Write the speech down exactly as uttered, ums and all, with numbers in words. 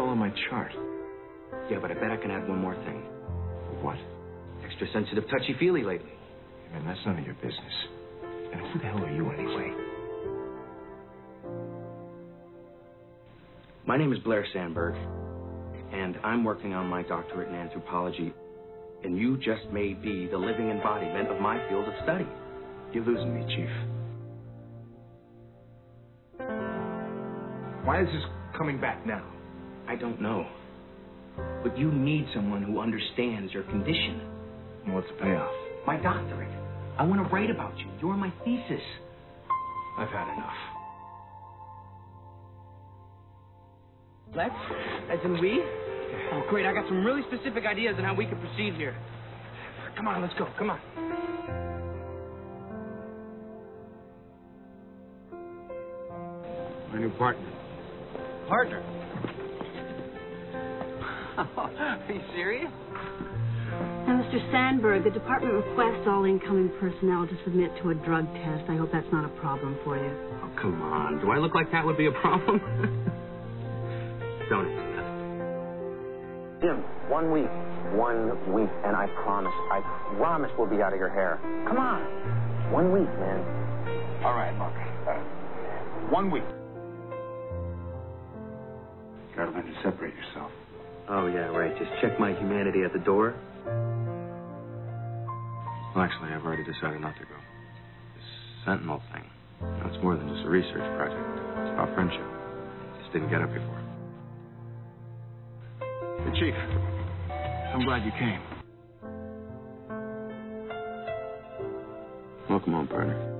all on my chart. Yeah, but I bet I can add one more thing. What? Extra sensitive, touchy-feely lately. Man, that's none of your business. And who the hell are you anyway? My name is Blair Sandberg, and I'm working on my doctorate in anthropology, and you just may be the living embodiment of my field of study. You're losing me, Chief. Why is this coming back now? I don't know. But you need someone who understands your condition. And what's the payoff? My doctorate. I want to write about you. You're my thesis. I've had enough. Let's? As in we? Oh, great. I got some really specific ideas on how we can proceed here. Come on, let's go. Come on. My new partner. Partner? Are you serious? Now, Mister Sandberg, the department requests all incoming personnel to submit to a drug test. I hope that's not a problem for you. Oh, come on. Do I look like that would be a problem? Don't answer that. Jim, one week. One week, and I promise, I promise we'll be out of your hair. Come on. One week, man. All right, look. Uh, one week. You gotta learn to separate yourself. Oh, yeah, right. Just check my humanity at the door. Well, actually, I've already decided not to go. This Sentinel thing, that's more than just a research project. It's about friendship. Just didn't get it before. Hey, Chief, I'm glad you came. Welcome home, partner.